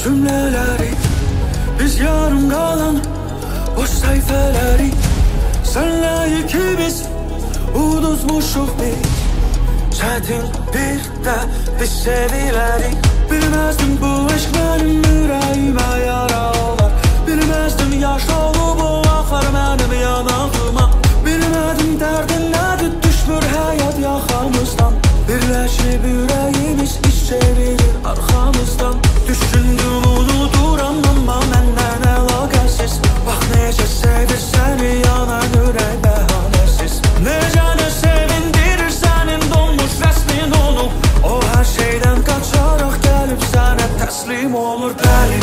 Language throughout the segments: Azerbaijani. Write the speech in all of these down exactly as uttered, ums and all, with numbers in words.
cümleleri, biz yarım kalan boş sayfeleri. Senle ikimiz unutmuşuk biz çetin bir de biz sevileri. Bilmezdim bu aşk benim yüreğime yara olar. Bilmezdim yaş olup o akar benim yanağıma. Bilmedim derdin nedir düşmür hayat yakamızdan. Birleşip yüreğimiz iş çevirir arkamızdan. Düşündüm unuturam ama menden əlaqəsiz. Bak nece sevir seni yanan yürek bəhanəsiz. Nece de sevindirir senin donmuş resmin olup. O her şeyden kaçarak gelip sana teslim olur benim.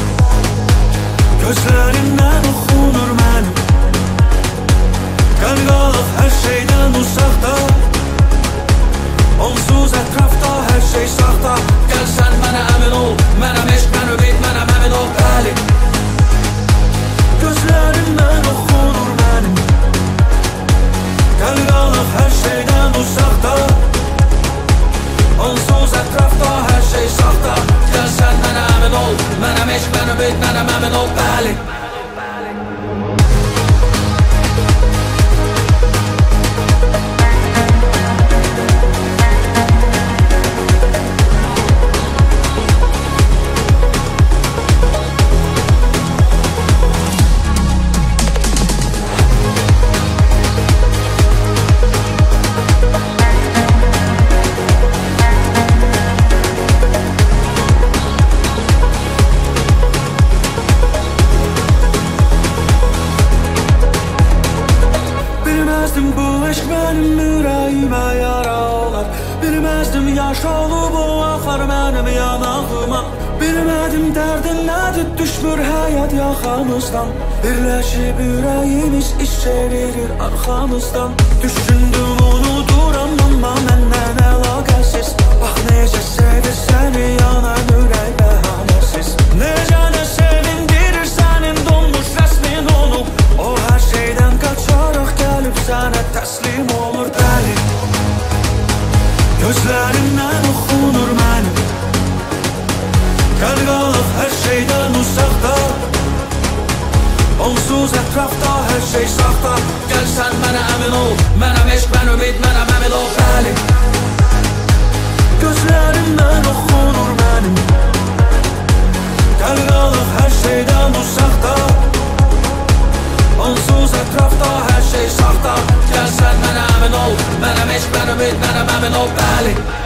Gözlerinden okunur benim. Gel qalıq her şeyden uzakta. Onsuz etrafta her şey saxta. Gel sen bana emin ol. Mənəm eşq, mən ümid, mənəm emin ol bəli. Gözlerinden okunur benim. Gel qalıq her şeyden uzakta. Onsuz etrafta her şey saxta. Gel sen bana emin ol. Mənəm eşq, mən ümid, mənəm emin ol bəli. Bilmezdim bu aşk benim yüreğime yara olar. Bilmezdim yaş olup o akar benim yanağıma. Bilmedim derdin nedir düşmür hayat yakamızdan. Birleşip yüreğimiz iş çevirir arkamızdan. Düşündüm unuturam ama menden əlaqəsiz. Bak nece sevir seni yanan yürek bəhanəsiz. Nece de sevindirir senin donmuş resmin olup. O her şeyden kaçarak gelip sana teslim olur deli. Gözlerinden okunur benim. Gel qalıq her şeyden uzakta. Onsuz etrafta her şey saxta. Gel sen bana emin ol. Mənəm eşq, mən ümid, mənəm emin ol bəli. Gözlerinden okunur benim. Gel qalıq her şeyden uzakta. Onsuz etrafta her şey saxta. Gel sen bana emin ol. Mənəm eşq, mən ümid, mənəm emin ol bəli.